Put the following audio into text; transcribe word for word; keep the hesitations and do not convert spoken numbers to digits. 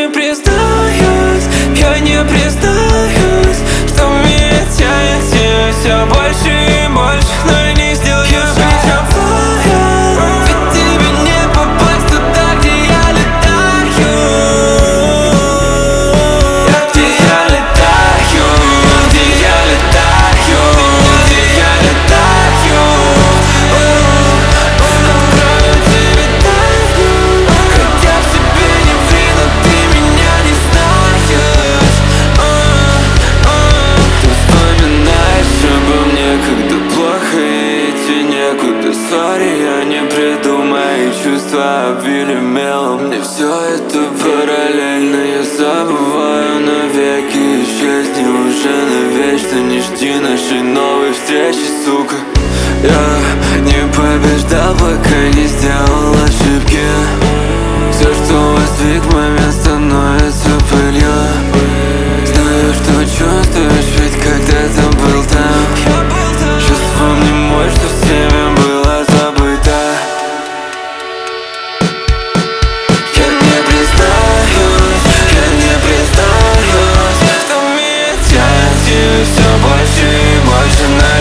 не признаюсь, я не признаюсь, что меня тянет тебе все больше и больше, но я не сделаю живая. Ведь тебе не попасть туда, где я летаю. Где я летаю, где я летаю, где я летаю. Открою тебе тайну, хотя в себе не ври, но ты меня не знаешь. Ты вспоминаешь обо мне, когда плохо и идти некуда. Сори, я не придумаю, чувства обвили мелом. Мне все это параллельно, я забываю навеки. Исчезни уже навечно, не жди нашей новой встречи, сука. Я не побеждал, пока не сделал ошибки. Все, что воздвиг момент, становится пылью. Знаю, что чувствуешь, ведь когда-то был там. Сейчас вспомни мой, что всеми было забыто. Я не признаюсь, я не признаюсь, что меня тянет тебе все больше и больше на